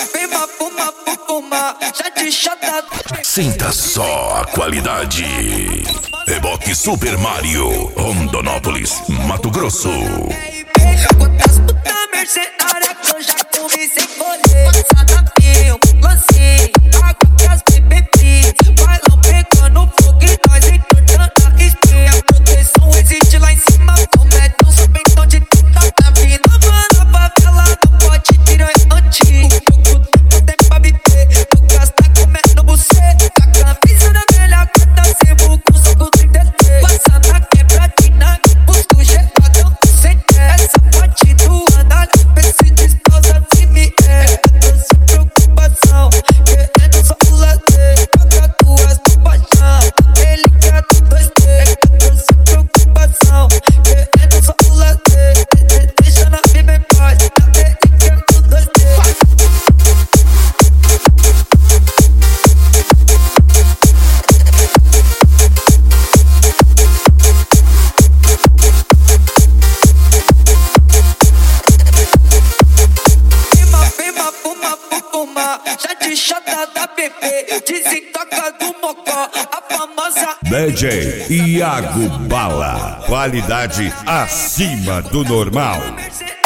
Fima, fuma, fuma, já de chata. Sinta só a qualidade. Reboque Super Mario, Rondonópolis, Mato Grosso. Quantas puta mercenária que eu já comi sem colher. Passada mil, lancei, água pras BBB. Bailão pegando fogo e nós entortando a estrela. A proteção existe lá em cima, como é tão sabentão de tudo. A vida, mano, a favela não pode tirar antigo. Pouco tempo tem pra bater, tu gasta comendo buceta. A camisa da velha corta, sebo com soco 33. Passa na quebradina, busto geladão sem terra. Essa parte do andar, pense descalça se me é. Tô sem preocupação, querendo só o lazer. Paga tuas no paixão, ele quer do 2D. Tô sem preocupação, querendo só o lazer. Deixa na vida em paz, ele quer do 2D. Fima, fuma, fuma, já de chata da bebê. Desentoca do mocó, a famosa DJ Iago Bala, qualidade acima do normal. Mercenária.